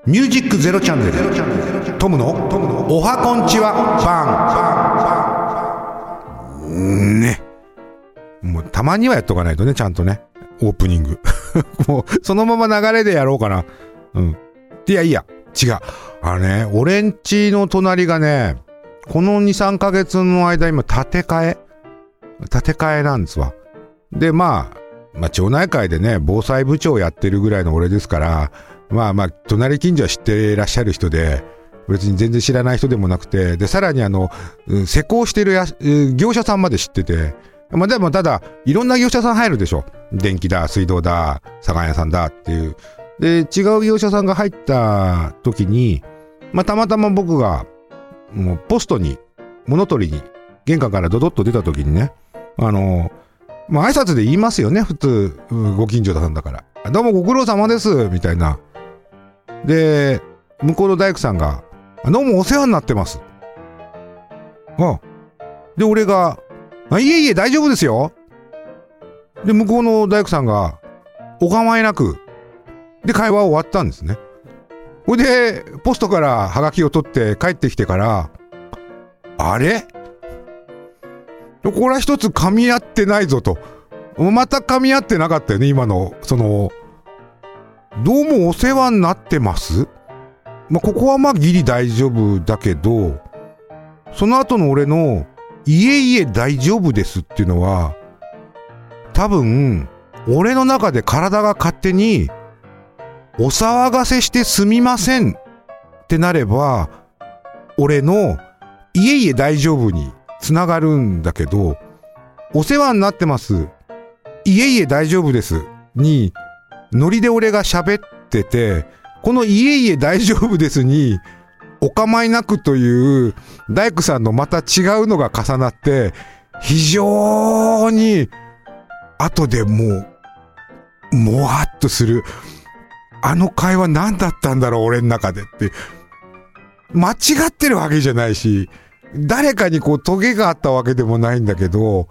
ミュージックゼロチャンネルトムのおはこんちはバンね。もうたまにはやっとかないとね、ちゃんとね、オープニングもうそのまま流れでやろうかな。いや違う、俺んちの隣がね、この 2,3 ヶ月の間今建て替えなんですわ。でまあ町内会でね、防災部長やってるぐらいの俺ですから、隣近所は知ってらっしゃる人で、別に全然知らない人でもなくて、でさらに施工してる業者さんまで知ってて、でもただいろんな業者さん入るでしょ。電気だ、水道だ、左官屋さんだっていう。で違う業者さんが入った時に、たまたま僕がもうポストに物取りに玄関からドドッと出た時にね、挨拶で言いますよね、普通ご近所さんだから。どうもご苦労様ですみたいな。で向こうの大工さんがどうもお世話になってます。で俺がいえ大丈夫ですよ。で向こうの大工さんがお構いなくで会話終わったんですね。ほいでポストからハガキを取って帰ってきてから、あれこれは一つ噛み合ってないぞと。また噛み合ってなかったよね、今のどうもお世話になってます。ここはギリ大丈夫だけど、その後の俺のいえ大丈夫ですっていうのは、多分俺の中で体が勝手にお騒がせしてすみませんってなれば、俺のいえ大丈夫につながるんだけど、お世話になってますいえ大丈夫ですにノリで俺が喋ってて、このいえ大丈夫ですにお構いなくという大工さんのまた違うのが重なって、非常に後でもわっとする。あの会話何だったんだろう俺の中でって。間違ってるわけじゃないし、誰かにトゲがあったわけでもないんだけど、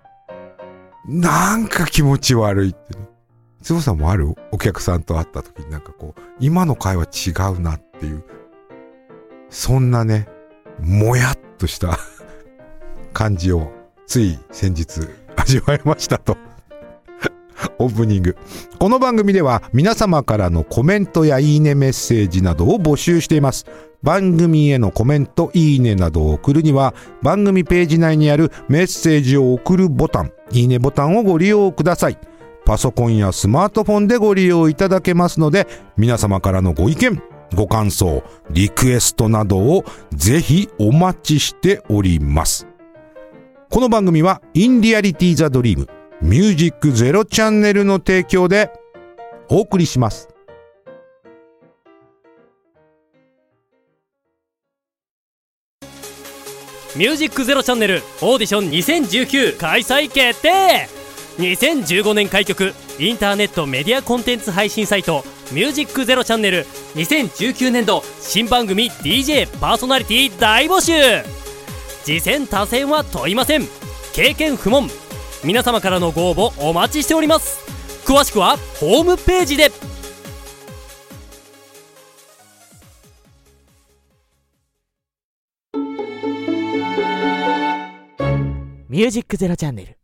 なんか気持ち悪いってね。つぼさんもある？お客さんと会った時に今の会話違うなっていう、そんなね、もやっとした感じをつい先日味わいましたとオープニング。この番組では皆様からのコメントやいいねメッセージなどを募集しています。番組へのコメント、いいねなどを送るには、番組ページ内にあるメッセージを送るボタン、いいねボタンをご利用ください。パソコンやスマートフォンでご利用いただけますので、皆様からのご意見、ご感想、リクエストなどをぜひお待ちしております。この番組はインリアリティザドリームミュージックゼロチャンネルの提供でお送りします。 ミュージックゼロチャンネルオーディション2019開催決定。2015年開局、インターネットメディアコンテンツ配信サイトミュージックゼロチャンネル2019年度新番組 DJ パーソナリティ大募集。次戦他戦は問いません。経験不問。皆様からのご応募お待ちしております。詳しくはホームページで。 ミュージックゼロチャンネル。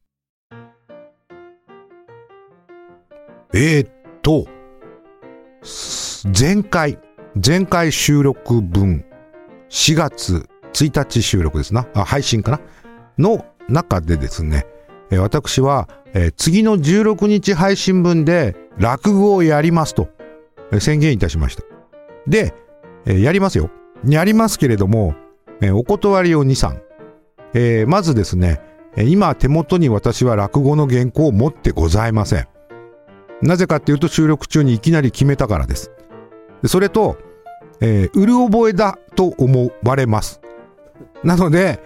前回収録分4月1日収録ですな、配信かなの中でですね、私は、次の16日配信分で落語をやりますと、宣言いたしました。で、やりますよ。やりますけれども、お断りを2、3。まずですね、今手元に私は落語の原稿を持ってございません。なぜかっていうと、収録中にいきなり決めたからです。それと、うる覚えだと思われます。なので、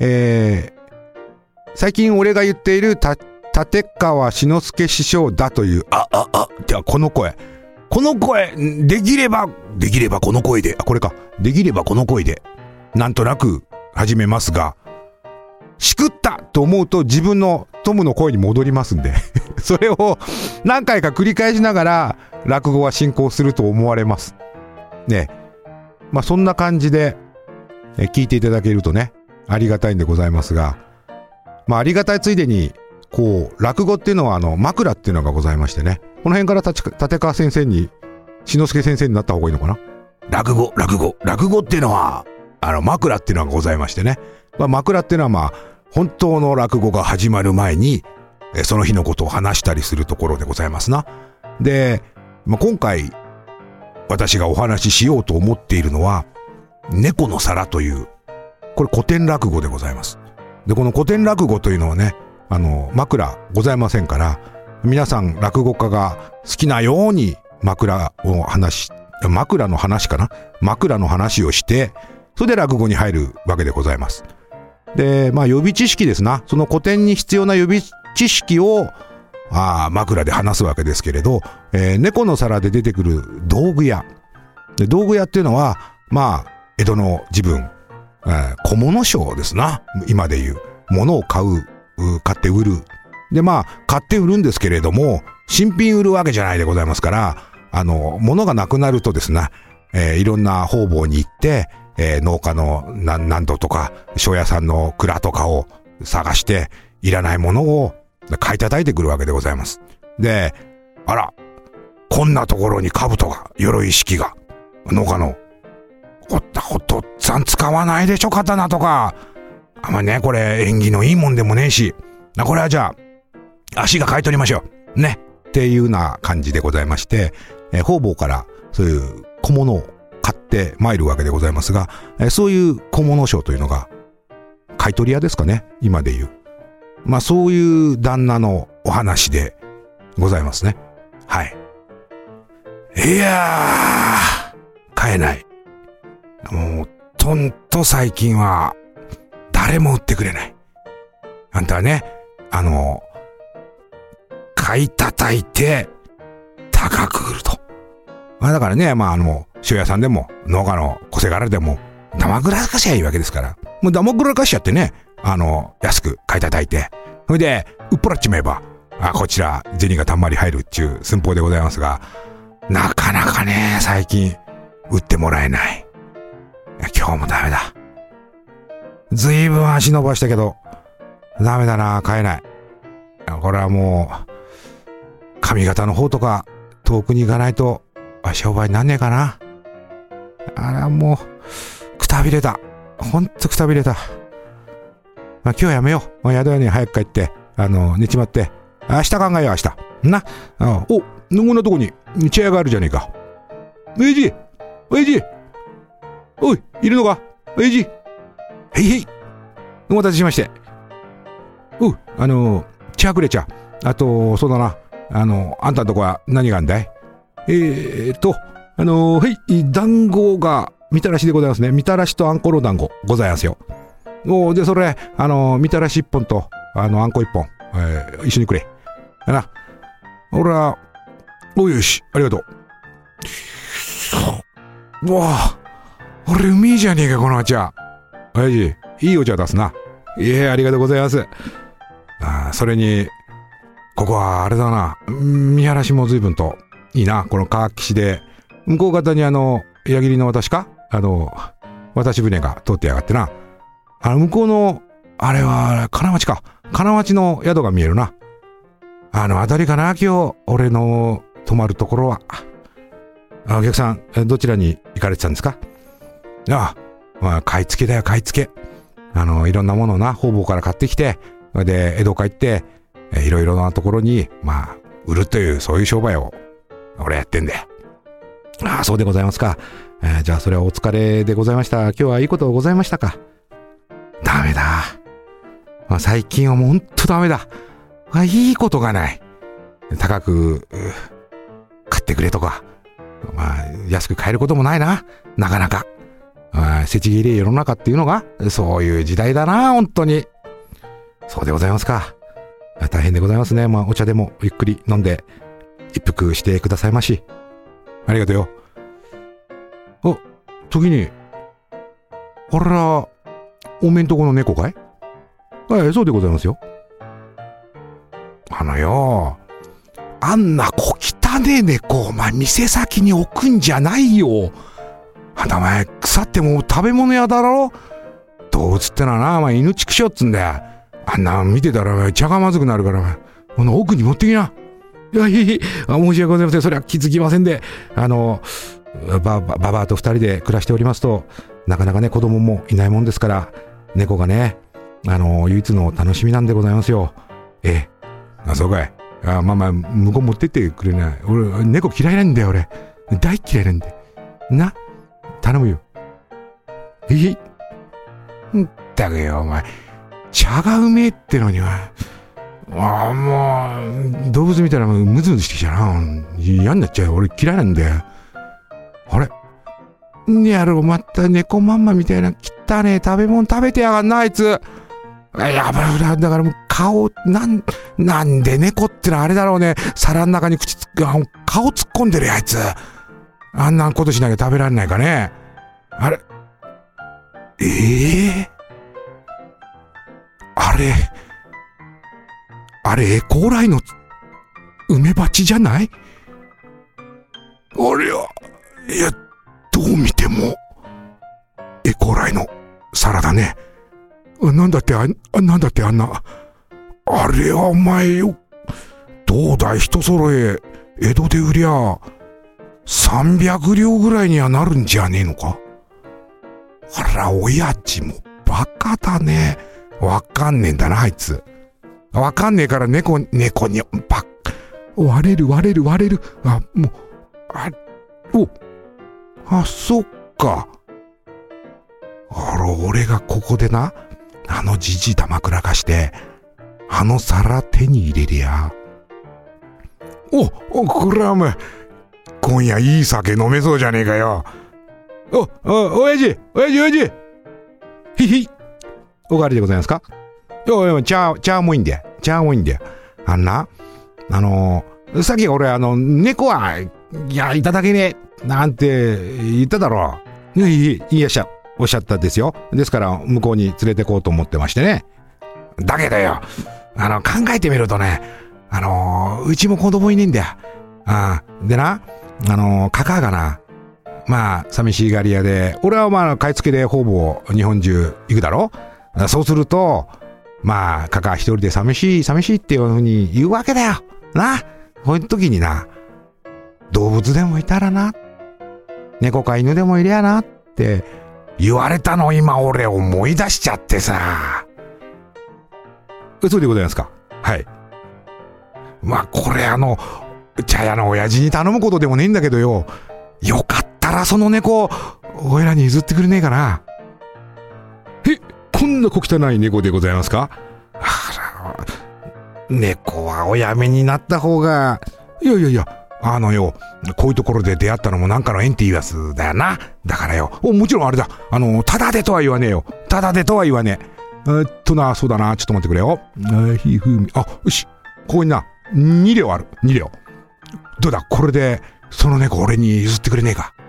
最近俺が言っている立川志の輔師匠だという、じゃあこの声、できればこの声で、これか、できればこの声で、なんとなく始めますが、しくったと思うと自分のトムの声に戻りますんでそれを何回か繰り返しながら落語は進行すると思われます。 ね、まあそんな感じで聞いていただけるとね、ありがたいんでございますが、まあありがたいついでに、こう、落語っていうのは枕っていうのがございましてね、この辺から立川先生に、志の輔先生になった方がいいのかな。落語っていうのは、枕っていうのがございましてね。まあ、枕っていうのはまあ、本当の落語が始まる前に、その日のことを話したりするところでございますな。で、まあ、今回、私がお話ししようと思っているのは、猫の皿という、これ古典落語でございます。で、この古典落語というのはね、枕ございませんから、皆さん落語家が好きなように枕の話をして、それで落語に入るわけでございます。で、まあ予備知識ですな。その古典に必要な予備知識を、枕で話すわけですけれど、猫の皿で出てくる道具屋。で、道具屋っていうのは、まあ、江戸の時分、小物商ですな。今で言う。物を買って売る。で、まあ、買って売るんですけれども、新品売るわけじゃないでございますから、物がなくなるとですね、いろんな方々に行って、農家の何度とか、庄屋さんの蔵とかを探して、いらないものを買い叩いてくるわけでございます。で、あら、こんなところに兜が、鎧式が、農家の、お父っつぁん使わないでしょ、刀とか。あんまね、これ縁起のいいもんでもねえし、これはじゃあ、足が買い取りましょう。ね。っていうような感じでございまして、方々からそういう小物を買って参るわけでございますが、そういう小物商というのが、買い取り屋ですかね、今で言う。まあそういう旦那のお話でございますね。はい。いやー、買えない。もう、とんと最近は、誰も売ってくれない。あんたはね、買い叩いて、高く売ると。まあだからね、まあ塩屋さんでも、農家の小せがらでも、ダマくらかしゃいいわけですから。もうダマくらかしちゃってね、安く買い叩いて、それで、売っ払っちまえば、こちら、銭がたんまり入るっちゅう寸法でございますが、なかなかね、最近、売ってもらえない。今日もダメだ。ずいぶん足伸ばしたけど、ダメだな、買えない。これはもう、上方の方とか、遠くに行かないと、商売になんねえかな。あら、もう、くたびれた。ほんとくたびれた。まあ、今日はやめよう。宿屋に早く帰って、寝ちまって。明日考えよう、明日。な。こんなとこに、チェアがあるじゃねえか。親父おい、いるのか親父へい。お待たせしまして。茶くれ茶。あと、そうだな。あんたんとこは何があんだい？団子が、みたらしでございますね。みたらしとあんころ団子ございますよ。で、それ、みたらし一本と、あんこ一本、一緒にくれ。な。俺は、よし、ありがとう。うわぁ、俺うめえじゃねえか、このお茶。親父、いいお茶出すな。ありがとうございます。それに、ここはあれだな、見晴らしも随分といいな、この川岸で、向こう方に矢切の渡しか渡し船が通ってやがってな。向こうの、あれは、金町か。金町の宿が見えるな。辺りかな、今日、俺の泊まるところは。お客さん、どちらに行かれてたんですか？買い付けだよ、買い付け。いろんなものをな、方々から買ってきて、で、江戸帰って、いろいろなところに、売るという、そういう商売を、俺やってんだよ。そうでございますか。じゃあ、それはお疲れでございました。今日はいいことございましたか？ダメだ。最近はもうほんとダメだ。いいことがない。高く、買ってくれとか。安く買えることもないな。なかなか。世知辛い世の中っていうのが、そういう時代だな、本当に。そうでございますか。大変でございますね。お茶でもゆっくり飲んで、一服してくださいまし。ありがとうよ。時に、あら、おめんとこの猫かい？そうでございますよ。あんな小汚ね猫、店先に置くんじゃないよ。 あんたお前、腐っても食べ物屋だろ。動物ってのはな、お前犬畜生っつんだよ。あんな見てたら茶がまずくなるから、この奥に持ってきな。いや、申し訳ございません。それは気づきませんで。ババアと二人で暮らしておりますと、なかなかね、子供もいないもんですから、猫がね、唯一の楽しみなんでございますよ。そうかい。まあ、向こう持ってってくれない。俺、猫嫌いなんだよ、俺。大嫌いなんだよ。な、頼むよ。だけど、お前、茶がうめえってのには、もう、動物見たらムズムズしてきちゃうな。嫌になっちゃうよ。俺嫌いなんだよ。あれやろ、また猫まんまみたいな汚ねえ食べ物食べてやがんな、あいつ。やばい、だからもう顔、なんで猫ってのはあれだろうね。皿の中に顔突っ込んでるやつ。あんなことしなきゃ食べられないかね。あれあれ、エコーライの梅鉢じゃない？いや、どう見ても、エコーライの皿だね。なんだってあんな。あれはお前よ、どうだい、人揃え、江戸で売りゃ、300両ぐらいにはなるんじゃねえのか？あら、親父もバカだね。わかんねえんだな、あいつ。わかんねえから猫に、割れる。そっか。俺がここでな、じじい玉くらかして、皿手に入れりゃ。これはお前、今夜いい酒飲めそうじゃねえかよ。親父おかわりでございますか？茶もいいんだよ。さっき俺猫は、いただけねえ、なんて言っただろう。おっしゃったですよ。ですから、向こうに連れてこうと思ってましてね。だけどよ、考えてみるとね、うちも子供いねえんだよ。でな、カカがな、まあ、寂しがり屋で、俺は買い付けでほぼ日本中行くだろ？そうすると、まあ、カカ一人で寂しいっていうふうに言うわけだよ。な。こういう時にな、動物でもいたらな、猫か犬でもいりゃなって言われたの今俺思い出しちゃってさ。そうでございますか。はい。まあ、これ茶屋の親父に頼むことでもねえんだけどよ。よかったらその猫、おいらに譲ってくれねえかな。こんな小汚い猫でございますか？猫はおやめになった方が、いや、こういうところで出会ったのもなんかの縁っていうやつだよな。だからよ、もちろんあれだ。ただでとは言わねえよ。そうだな、ちょっと待ってくれよ。よし。ここにな、2両ある。2両。どうだ、これで、その猫俺に譲ってくれねえか。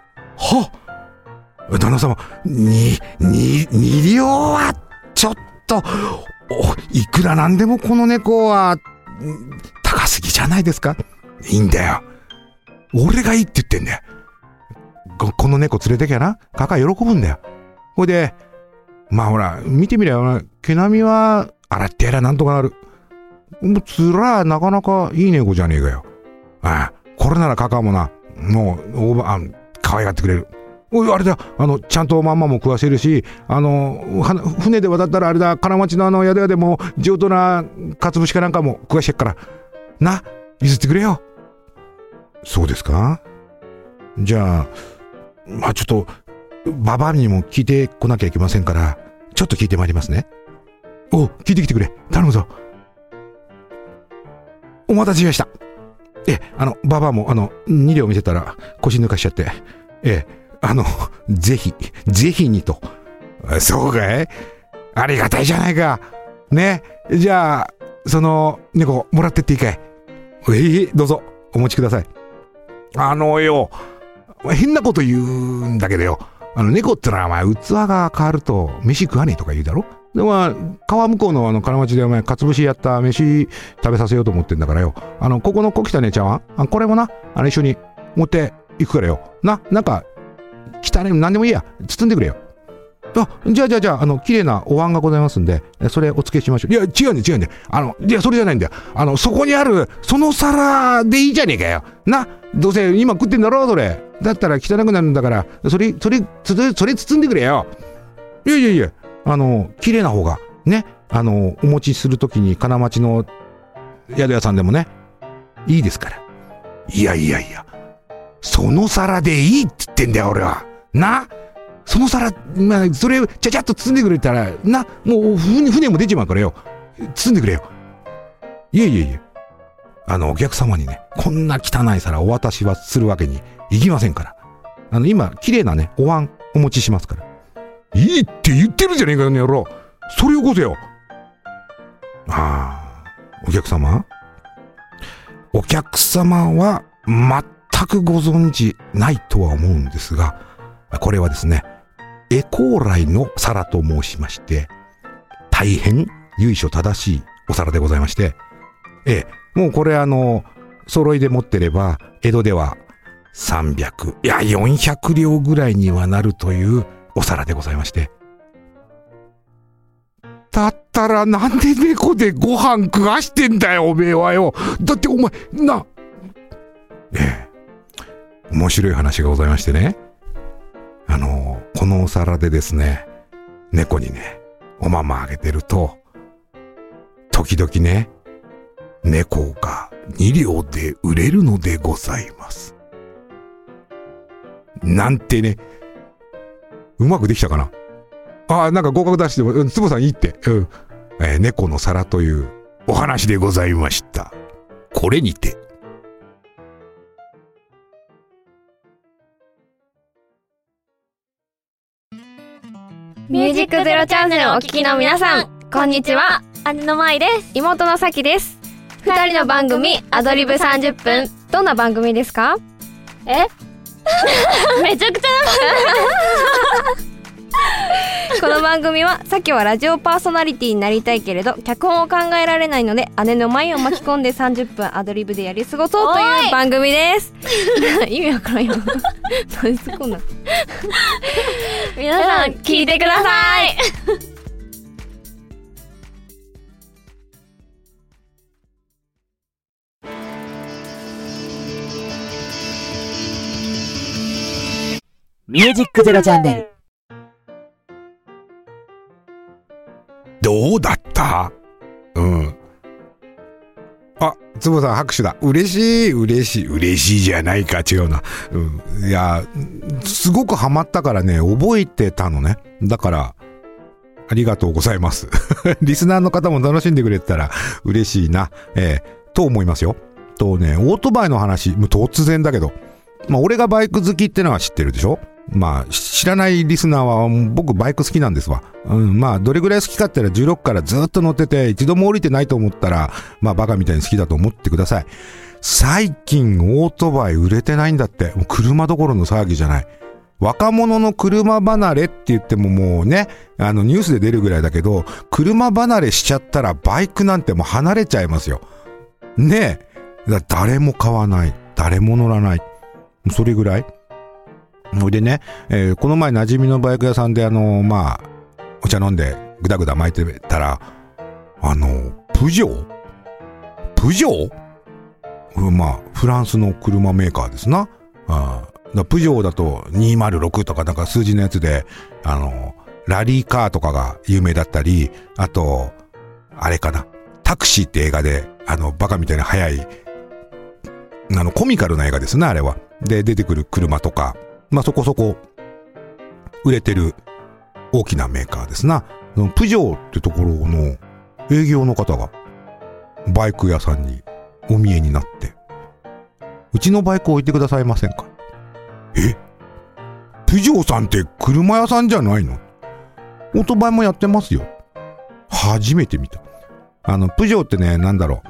旦那様、2両は、ちょっと、いくらなんでもこの猫は、高すぎじゃないですか？いいんだよ。俺がいいって言ってんだよ。この猫連れてきゃな、カカ喜ぶんだよ。ほいで、まあほら、見てみりゃ、毛並みは、洗ってやりゃなんとかなる。もう、つらなかなかいい猫じゃねえかよ。これならカカもな、もう、可愛がってくれる。あれだ、ちゃんとまんまも食わせるし、船で渡ったらあれだ、金町の宿屋でも上等なかつぶしかなんかも食わしてっから。な、譲ってくれよ。そうですか？じゃあ、まあちょっと、ババアにも聞いてこなきゃいけませんから、ちょっと聞いてまいりますね。聞いてきてくれ。頼むぞ。お待たせしました。ババアも、2両見せたら腰抜かしちゃって。ぜひにと。そうかい？ありがたいじゃないか。ね。じゃあ、その猫もらってっていいかい？どうぞ、お持ちください。変なこと言うんだけどよ。猫ってのは器が変わると飯食わねえとか言うだろ？で川向こうの金町でかつぶしやった飯食べさせようと思ってんだからよ。ここの小汚ねちゃんはこれもな、一緒に持って行くからよ。なんか、 汚い何でもいいや、包んでくれよ。じゃあ綺麗なお椀がございますんで、それお付けしましょう。いや違うんでいやそれじゃないんだよ。そこにあるその皿でいいじゃねえかよな。どうせ今食ってんだろそれだったら汚くなるんだから、それ包んでくれよ。いや綺麗な方がね、お持ちするときに金町の宿屋さんでもねいいですから。いやその皿でいいって言ってんだよ俺はな。その皿、それちゃちゃっと包んでくれたらな、もう船も出ちまうからよ、包んでくれよ。いやお客様にねこんな汚い皿お渡しはするわけにいきませんから。今綺麗なねお椀お持ちしますから。いいって言ってるじゃねえかよ野郎、それよこせよ。お客様は全くご存知ないとは思うんですが、これはですねエコーライの皿と申しまして、大変由緒正しいお皿でございまして、もうこれ揃いで持ってれば江戸では300いや400両ぐらいにはなるというお皿でございまして、だったらなんで猫でご飯食わしてんだよおめえはよ。だってお前な、面白い話がございましてね、このお皿でですね猫にねおままあげてると、時々ね猫が2両で売れるのでございますなんてね。うまくできたかな。なんか合格出してもつぼさんいいって、猫の皿というお話でございました。これにてミュージックゼロチャンネルをお聞きの皆さん、こんにちは。姉の舞です。妹のさきです。二人の番組アドリブ30分。どんな番組ですか？めちゃくちゃこの番組は、さきはラジオパーソナリティになりたいけれど脚本を考えられないので、姉の舞を巻き込んで30分アドリブでやり過ごそうという番組です。意味わからんよ。何すこんな皆さん聞いてください。 ミュージックゼロチャンネル。 どうだった？つぼさん拍手だ。嬉しいじゃないか、違うな。いやすごくハマったからね覚えてたのね。だからありがとうございますリスナーの方も楽しんでくれてたら嬉しいな、と思いますよ。とね、オートバイの話突然だけど、俺がバイク好きってのは知ってるでしょ。知らないリスナーは僕バイク好きなんですわ。どれぐらい好きかって言ったら16からずっと乗ってて一度も降りてないと思ったらバカみたいに好きだと思ってください。最近オートバイ売れてないんだって。もう車どころの騒ぎじゃない。若者の車離れって言ってももうねニュースで出るぐらいだけど、車離れしちゃったらバイクなんてもう離れちゃいますよね。誰も買わない、誰も乗らない、それぐらいでね、この前馴染みのバイク屋さんでお茶飲んでぐだぐだ巻いてたらプジョーフランスの車メーカーですな。プジョーだと206とかなんか数字のやつでラリーカーとかが有名だったり、あとあれかな、タクシーって映画でバカみたいな速いコミカルな映画ですねあれは。で出てくる車とかそこそこ売れてる大きなメーカーですな。プジョーってところの営業の方がバイク屋さんにお見えになって、うちのバイク置いてくださいませんか。プジョーさんって車屋さんじゃないの？オートバイもやってますよ。初めて見た。プジョーってね、なんだろ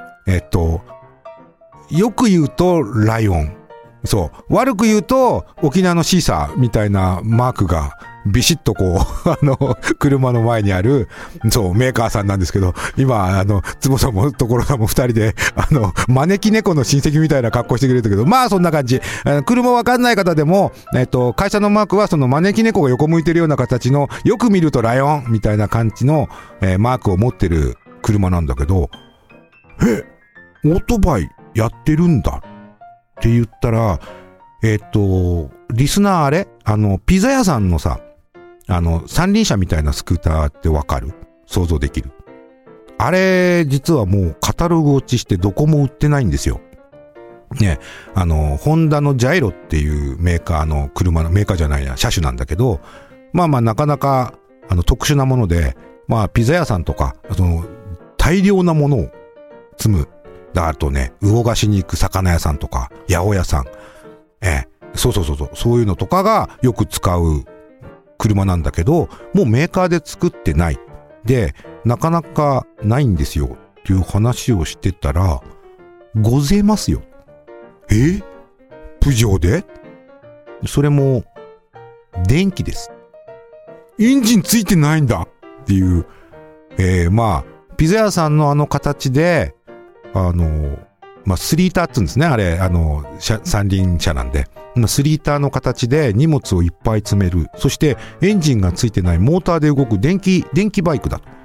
う、よく言うとライオン、そう悪く言うと沖縄のシーサーみたいなマークがビシッとこう車の前にあるそうメーカーさんなんですけど、今坪さんも所さんも2人で招き猫の親戚みたいな格好してくれるけど、まあそんな感じ。車わかんない方でも会社のマークはその招き猫が横向いてるような形の、よく見るとライオンみたいな感じのマークを持ってる車なんだけど、オートバイやってるんだって言ったら、リスナーあれピザ屋さんのさ、三輪車みたいなスクーターってわかる？想像できる？あれ、実はもうカタログ落ちしてどこも売ってないんですよ。ね、ホンダのジャイロっていうメーカーの車の、メーカーじゃないや、車種なんだけど、まあまあなかなか、特殊なもので、まあピザ屋さんとか、大量なものを積む。あとね、魚河岸に行く魚屋さんとか、八百屋さん。そういうのとかがよく使う車なんだけど、もうメーカーで作ってない。で、なかなかないんですよっていう話をしてたら、ごぜますよ。プジョーで？それも、電気です。エンジンついてないんだっていう、まあ、ピザ屋さんの形で、まあ、3リーターって言うんですね。あれ、三輪車なんで。3リーターの形で荷物をいっぱい詰める。そして、エンジンがついてないモーターで動く電気バイクだと。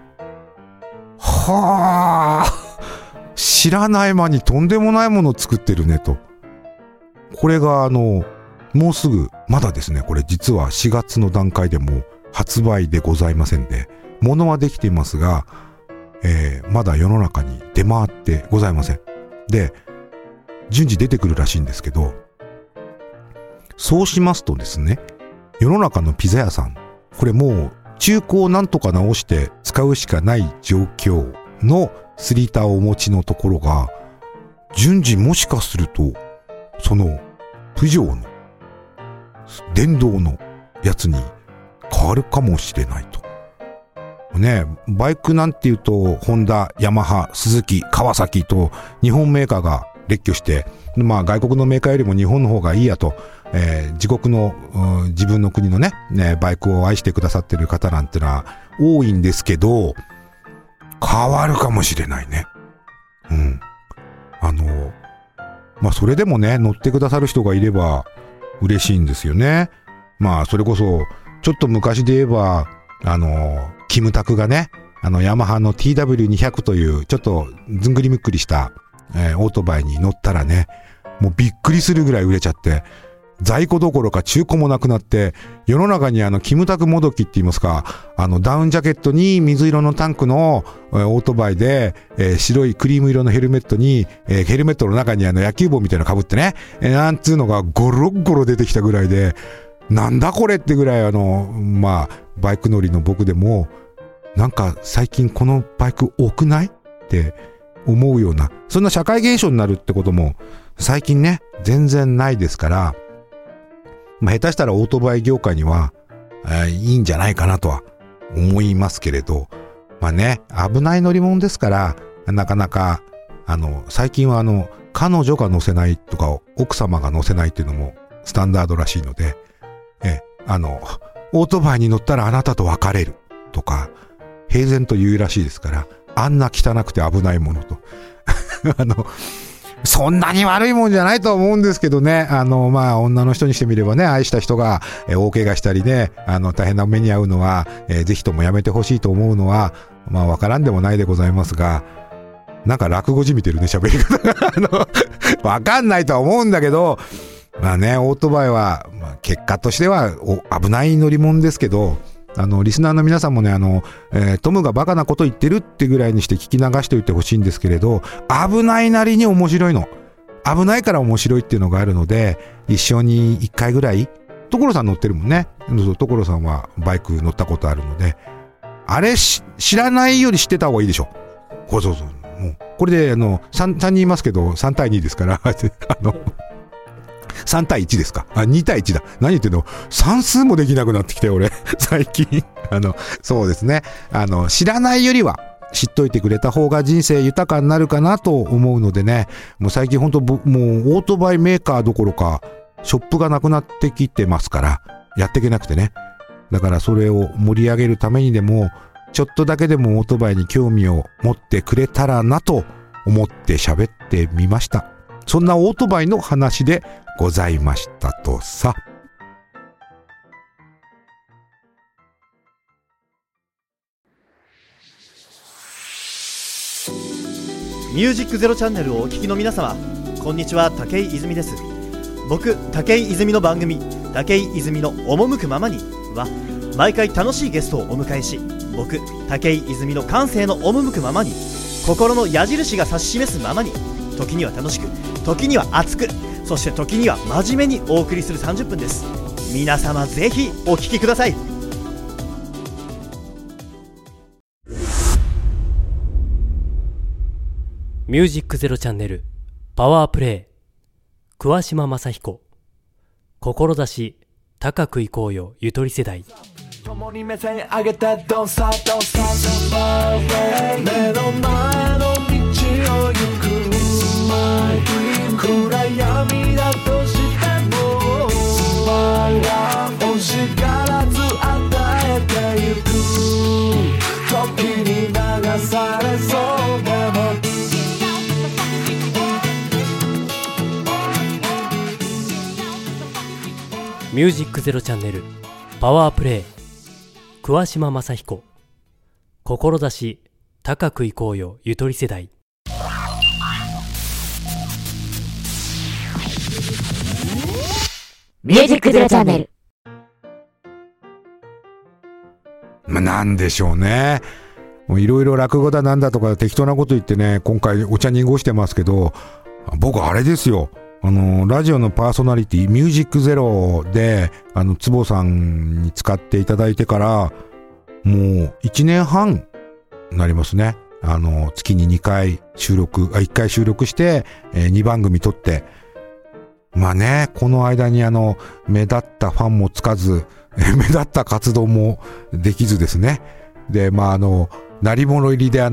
はあ、知らない間にとんでもないものを作ってるねと。これがもうすぐ、まだですね、これ実は4月の段階でも発売でございませんで、物はできていますが、まだ世の中に出回ってございません。で、順次出てくるらしいんですけど、そうしますとですね、世の中のピザ屋さん、これもう中古をなんとか直して使うしかない状況の3リーターをお持ちのところが、順次もしかすると、そのプジョーの電動のやつに変わるかもしれないと。ね、バイクなんていうと、ホンダ、ヤマハ、スズキ、川崎と日本メーカーが列挙して、まあ外国のメーカーよりも日本の方がいいやと、自国の、自分の国のね、バイクを愛してくださってる方なんてのは多いんですけど、変わるかもしれないね。うん。まあそれでもね、乗ってくださる人がいれば嬉しいんですよね。まあそれこそ、ちょっと昔で言えば、キムタクがね、ヤマハの TW200 という、ちょっとずんぐりむっくりした、オートバイに乗ったらね、もうびっくりするぐらい売れちゃって、在庫どころか中古もなくなって、世の中にキムタクもどきって言いますか、ダウンジャケットに水色のタンクの、オートバイで、白いクリーム色のヘルメットに、ヘルメットの中に野球帽みたいなの被ってね、なんつうのがゴロゴロ出てきたぐらいで、なんだこれってぐらいまあ、バイク乗りの僕でも、なんか最近このバイク多くないって思うような、そんな社会現象になるってことも最近ね、全然ないですから、まあ下手したらオートバイ業界には、いいんじゃないかなとは思いますけれど、まあね、危ない乗り物ですから、なかなか、最近は彼女が乗せないとか、奥様が乗せないっていうのもスタンダードらしいので、オートバイに乗ったらあなたと別れるとか、平然と言うらしいですから、あんな汚くて危ないものと。そんなに悪いもんじゃないと思うんですけどね。まあ、女の人にしてみればね、愛した人が、大怪我したりね、大変な目に遭うのは、ぜひともやめてほしいと思うのは、まあ、わからんでもないでございますが、なんか落語じみてるね、喋り方が。わかんないとは思うんだけど、まあね、オートバイは、まあ、結果としては危ない乗り物ですけど、リスナーの皆さんもね、トムがバカなこと言ってるってぐらいにして聞き流しておいてほしいんですけれど、危ないなりに面白いの。危ないから面白いっていうのがあるので、一生に一回ぐらい、所さん乗ってるもんね。所さんはバイク乗ったことあるので、あれ知らないより知ってた方がいいでしょ。そう。もう、これで3人いますけど、3対2ですから、3対1ですか。2対1だ。何言ってんの？算数もできなくなってきたよ、俺。最近。そうですね。知らないよりは、知っといてくれた方が人生豊かになるかなと思うのでね。もう最近ほんと、もうオートバイメーカーどころか、ショップがなくなってきてますから、やっていけなくてね。 だからそれを盛り上げるためにでも、ちょっとだけでもオートバイに興味を持ってくれたらなと思って喋ってみました。そんなオートバイの話でございましたとさ。 ミュージックゼロチャンネルをお聞きの皆様、こんにちは、武井泉です。僕、武井泉の番組、武井泉の赴くままには、毎回楽しいゲストをお迎えし、僕、武井泉の感性の赴くままに、心の矢印が指し示すままに、時には楽しく、時には熱く、そして時には真面目にお送りする30分です。皆様ぜひお聞きください。 ミュージックゼロチャンネルパワープレイ、桑島正彦。志高くいこうよゆとり世代。 共に目線上げて Don't stop Don't stop My way 目の前の道を行く My dream 暗闇だとしても My love 惜しがらず与えてゆく時に流されそうでもミュージックゼロチャンネルパワープレイ、桑島正彦。志高くいこうよゆとり世代。 ミュージックゼロチャンネル。 なんでしょうね。いろいろ落語だなんだとか適当なこと言ってね、今回お茶濁してますけど、僕あれですよ。ラジオのパーソナリティミュージックゼロで坪さんに使っていただいてからもう1年半になりますね。月に2回収録1回収録して、2番組撮って、まあね、この間に目立ったファンもつかず目立った活動もできずですね。でまあ鳴り物入りで第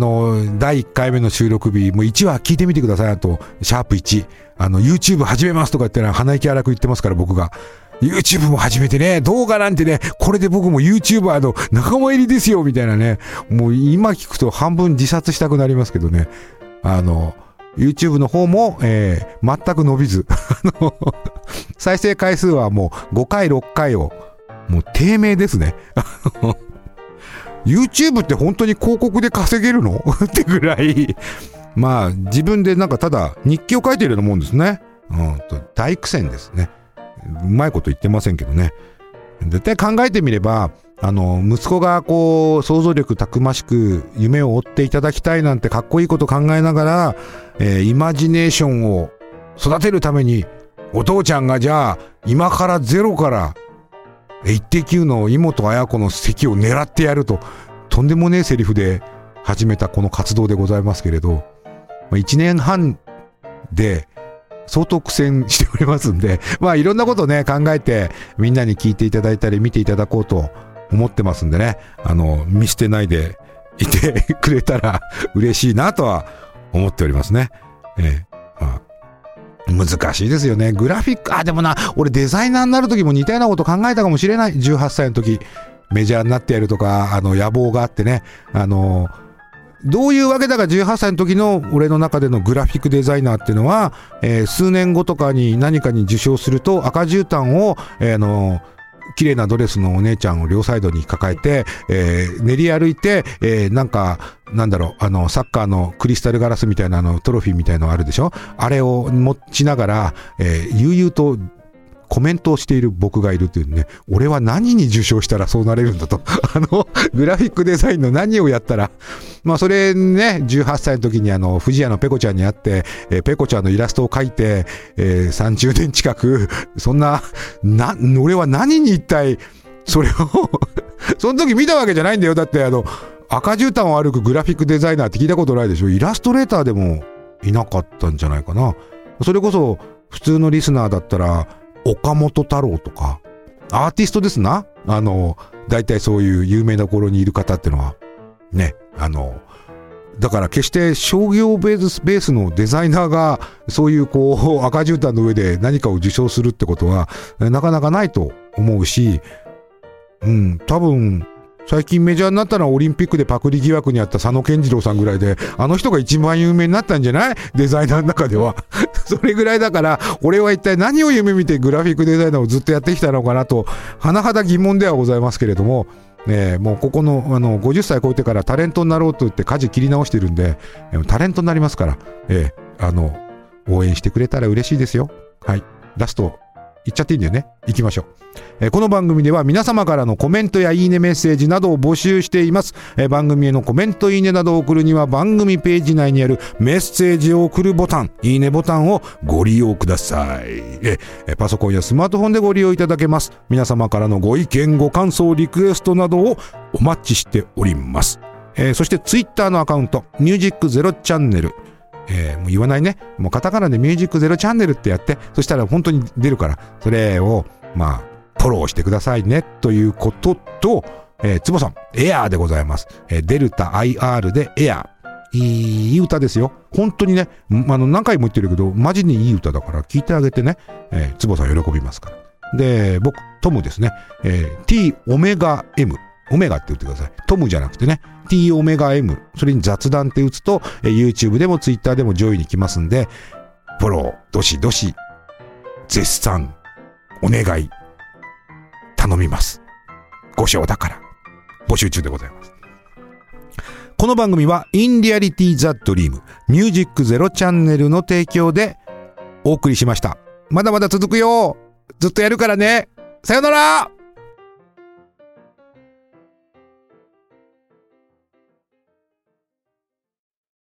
1回目の収録日、もう1話聞いてみてください。シャープ1。YouTube 始めますとか言って鼻息荒く言ってますから、僕が。YouTube も始めてね、動画なんてね、これで僕も YouTuber 仲間入りですよ、みたいなね。もう今聞くと半分自殺したくなりますけどね。YouTube の方も、全く伸びず。再生回数はもう5回、6回を、もう低迷ですね。YouTube って本当に広告で稼げるのってぐらい、まあ自分でなんかただ日記を書いているようなもんですね。大苦戦ですね。うまいこと言ってませんけどね。絶対考えてみれば、息子がこう想像力たくましく夢を追っていただきたいなんてかっこいいこと考えながら、イマジネーションを育てるためにお父ちゃんがじゃあ今からゼロからイッテ Q の妹綾子の席を狙ってやると、とんでもねえセリフで始めたこの活動でございますけれど、1年半で相当苦戦しておりますんで、まあいろんなことをね考えてみんなに聞いていただいたり見ていただこうと思ってますんでね、見捨てないでいてくれたら嬉しいなとは思っておりますね。まあ難しいですよね。グラフィック、でもな、俺デザイナーになる時も似たようなこと考えたかもしれない。18歳の時、メジャーになってやるとか、野望があってね、どういうわけだか18歳の時の俺の中でのグラフィックデザイナーっていうのは、数年後とかに何かに受賞すると赤絨毯を、綺麗なドレスのお姉ちゃんを両サイドに抱えて、練り歩いて、なんか、なんだろう、サッカーのクリスタルガラスみたいなトロフィーみたいなのあるでしょ？あれを持ちながら、悠々とコメントをしている僕がいるというね、俺は何に受賞したらそうなれるんだと。グラフィックデザインの何をやったら、まあそれね、18歳の時に藤屋のペコちゃんに会って、ペコちゃんのイラストを描いて、30年近く、そんな、俺は何に一体、それを、その時見たわけじゃないんだよ。だって赤絨毯を歩くグラフィックデザイナーって聞いたことないでしょ。イラストレーターでもいなかったんじゃないかな。それこそ、普通のリスナーだったら、岡本太郎とか、アーティストですな。大体そういう有名な頃にいる方ってのは、ね、だから決して商業ベースのデザイナーが、そういうこう、赤絨毯の上で何かを受賞するってことは、なかなかないと思うし、 多分最近メジャーになったのはオリンピックでパクリ疑惑にあった佐野健次郎さんぐらいで、あの人が一番有名になったんじゃない？デザイナーの中では。それぐらいだから、俺は一体何を夢見てグラフィックデザイナーをずっとやってきたのかなと、甚だ疑問ではございますけれども、もうここの、50歳超えてからタレントになろうと言って舵切り直してるんで、タレントになりますから、応援してくれたら嬉しいですよ。はい。ラスト、言っちゃっていいんだよね。行きましょう。この番組では皆様からのコメントやいいねメッセージなどを募集しています。番組へのコメントいいねなどを送るには番組ページ内にあるメッセージを送るボタン、いいねボタンをご利用ください。パソコンやスマートフォンでご利用いただけます。皆様からのご意見、ご感想、リクエストなどをお待ちしております。そしてツイッターのアカウント、ミュージックゼロチャンネル。もう言わないね。もうカタカナでミュージックゼロチャンネルってやって、そしたら本当に出るから、それを、フォローしてくださいね、ということと、つぼさん、エアーでございます。デルタ IR でエアー。いい歌ですよ。本当にね、何回も言ってるけど、マジにいい歌だから聞いてあげてね。つぼさん喜びますから。で、僕、トムですね。T オメガ M。オメガって言ってください。トムじゃなくてね。T オメガ M。それに雑談って打つと、YouTube でも Twitter でも上位に来ますんで、フォロー、どしどし、絶賛、お願い、頼みます。ご賞だから、募集中でございます。この番組は、In Reality The Dream、ミュージックゼロチャンネルの提供でお送りしました。まだまだ続くよ。ずっとやるからね。さよなら。